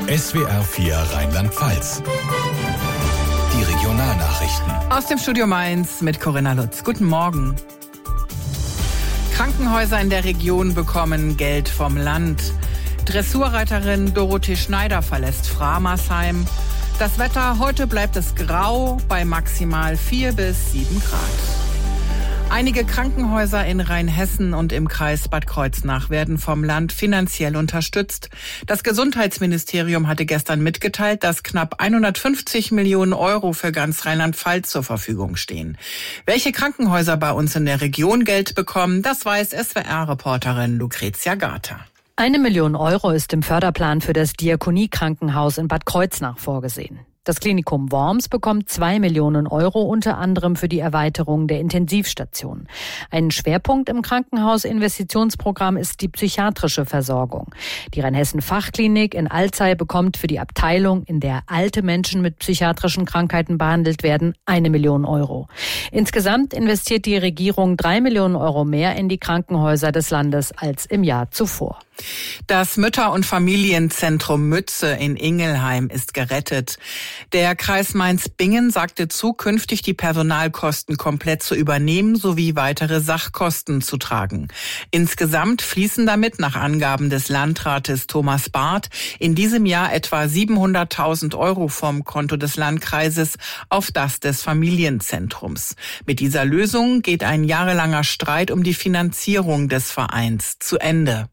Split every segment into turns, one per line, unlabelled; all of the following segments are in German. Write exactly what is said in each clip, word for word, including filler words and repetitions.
S W R vier Rheinland-Pfalz. Die Regionalnachrichten.
Aus dem Studio Mainz mit Corinna Lutz. Guten Morgen. Krankenhäuser in der Region bekommen Geld vom Land. Dressurreiterin Dorothee Schneider verlässt Framersheim. Das Wetter, heute bleibt es grau bei maximal vier bis sieben Grad. Einige Krankenhäuser in Rheinhessen und im Kreis Bad Kreuznach werden vom Land finanziell unterstützt. Das Gesundheitsministerium hatte gestern mitgeteilt, dass knapp hundertfünfzig Millionen Euro für ganz Rheinland-Pfalz zur Verfügung stehen. Welche Krankenhäuser bei uns in der Region Geld bekommen, das weiß S W R-Reporterin Lucrezia Garter.
Eine Million Euro ist im Förderplan für das Diakonie-Krankenhaus in Bad Kreuznach vorgesehen. Das Klinikum Worms bekommt zwei Millionen Euro, unter anderem für die Erweiterung der Intensivstation. Ein Schwerpunkt im Krankenhausinvestitionsprogramm ist die psychiatrische Versorgung. Die Rheinhessen-Fachklinik in Alzey bekommt für die Abteilung, in der alte Menschen mit psychiatrischen Krankheiten behandelt werden, eine Million Euro. Insgesamt investiert die Regierung drei Millionen Euro mehr in die Krankenhäuser des Landes als im Jahr zuvor.
Das Mütter- und Familienzentrum Mütze in Ingelheim ist gerettet. Der Kreis Mainz-Bingen sagte zu, künftig die Personalkosten komplett zu übernehmen sowie weitere Sachkosten zu tragen. Insgesamt fließen damit nach Angaben des Landrates Thomas Barth in diesem Jahr etwa siebenhunderttausend Euro vom Konto des Landkreises auf das des Familienzentrums. Mit dieser Lösung geht ein jahrelanger Streit um die Finanzierung des Vereins zu Ende.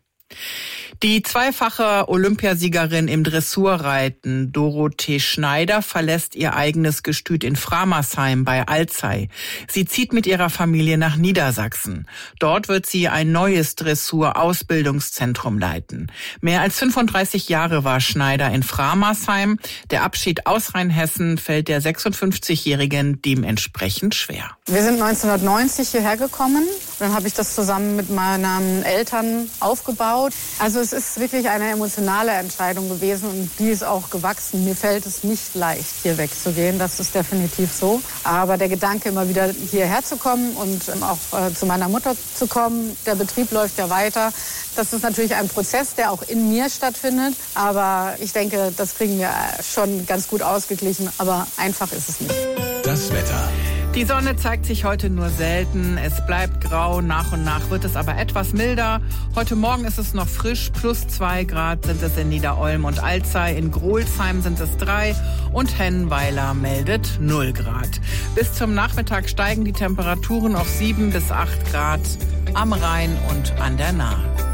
Die zweifache Olympiasiegerin im Dressurreiten Dorothee Schneider verlässt ihr eigenes Gestüt in Framersheim bei Alzey. Sie zieht mit ihrer Familie nach Niedersachsen. Dort wird sie ein neues Dressur-Ausbildungszentrum leiten. Mehr als fünfunddreißig Jahre war Schneider in Framersheim. Der Abschied aus Rheinhessen fällt der sechsundfünfzigjährigen dementsprechend schwer.
Wir sind neunzehnhundertneunzig hierher gekommen. Dann habe ich das zusammen mit meinen Eltern aufgebaut. Also es ist wirklich eine emotionale Entscheidung gewesen und die ist auch gewachsen. Mir fällt es nicht leicht, hier wegzugehen, das ist definitiv so. Aber der Gedanke, immer wieder hierher zu kommen und auch äh, zu meiner Mutter zu kommen, der Betrieb läuft ja weiter. Das ist natürlich ein Prozess, der auch in mir stattfindet. Aber ich denke, das kriegen wir schon ganz gut ausgeglichen. Aber einfach ist es nicht.
Das Wetter.
Die Sonne zeigt sich heute nur selten. Es bleibt grau. Nach und nach wird es aber etwas milder. Heute Morgen ist es noch frisch. Plus zwei Grad sind es in Niederolm und Alzey. In Grolsheim sind es drei. Und Hennweiler meldet null Grad. Bis zum Nachmittag steigen die Temperaturen auf sieben bis acht Grad am Rhein und an der Nahe.